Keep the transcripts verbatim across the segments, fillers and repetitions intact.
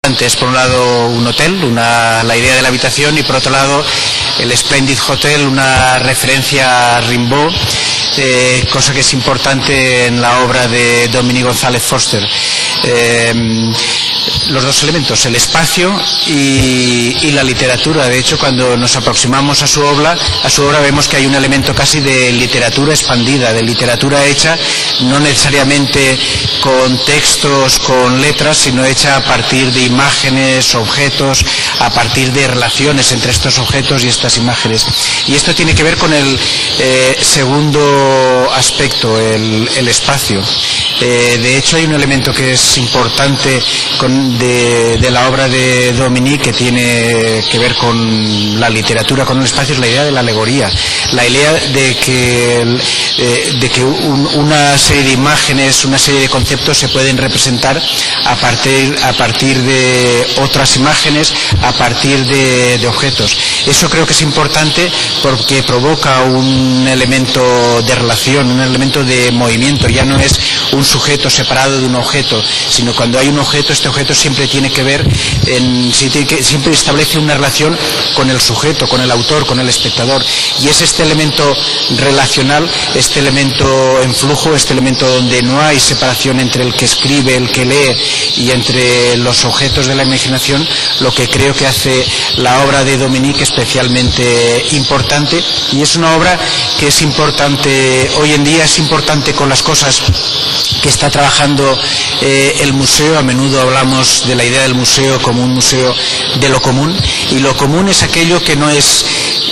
Es por un lado un hotel, una, la idea de la habitación, y por otro lado el Splendid Hotel, una referencia a Rimbaud, eh, cosa que es importante en la obra de Dominique González Foster. Eh, los dos elementos, el espacio y, y la literatura. De hecho, cuando nos aproximamos a su obra, a su obra vemos que hay un elemento casi de literatura expandida, de literatura hecha no necesariamente con textos, con letras, sino hecha a partir de imágenes, objetos, a partir de relaciones entre estos objetos y estas imágenes. Y esto tiene que ver con el eh, segundo aspecto, el, el espacio. Eh, de hecho, hay un elemento que es importante con, de, de la obra de Dominique, que tiene que ver con la literatura, con el espacio, es la idea de la alegoría, la idea de que, eh, de que un, una serie de imágenes, una serie de conceptos se pueden representar a partir, a partir de otras imágenes, a partir de, de objetos. Eso creo que es importante porque provoca un elemento de relación, un elemento de movimiento. Ya no es un sujeto separado de un objeto, sino cuando hay un objeto, este objeto siempre tiene que ver, en, siempre establece una relación con el sujeto, con el autor, con el espectador. Y es este elemento relacional, este elemento en flujo, este elemento donde no hay separación entre el que escribe, el que lee y entre los objetos de la imaginación, lo que creo que hace la obra de Dominique especialmente importante. Y es una obra que es importante hoy en día, es importante con las cosas que está trabajando eh, el museo. A menudo hablamos de la idea del museo como un museo de lo común, y lo común es aquello que no es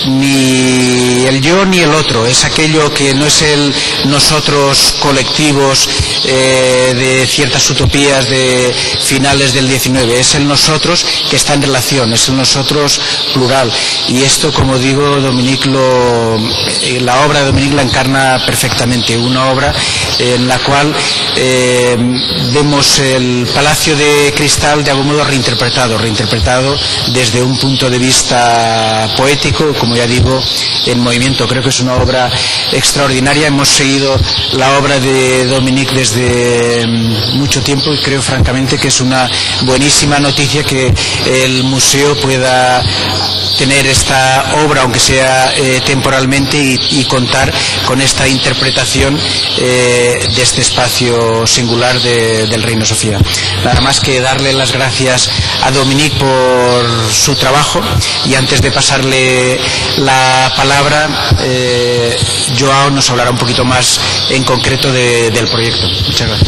ni el yo ni el otro, es aquello que no es el nosotros colectivos eh, de ciertas utopías de finales del diecinueve, es el nosotros que está en relación, es el nosotros plural. Y esto, como digo, Dominique lo, eh, la obra de Dominique la encarna perfectamente, una obra en la cual eh, vemos el Palacio de Cristal de algún modo reinterpretado, reinterpretado desde un punto de vista poético, como ya digo, en movimiento. Creo que es una obra extraordinaria. Hemos seguido la obra de Dominique desde mucho tiempo y creo francamente que es una buenísima noticia que el museo pueda tener esta obra, aunque sea eh, temporalmente, y, y contar con esta interpretación eh, de este espacio singular de, del Reina Sofía. Nada más que darle las gracias a Dominique por su trabajo, y antes de pasarle la palabra, eh, Joao nos hablará un poquito más en concreto de, del proyecto. Muchas gracias.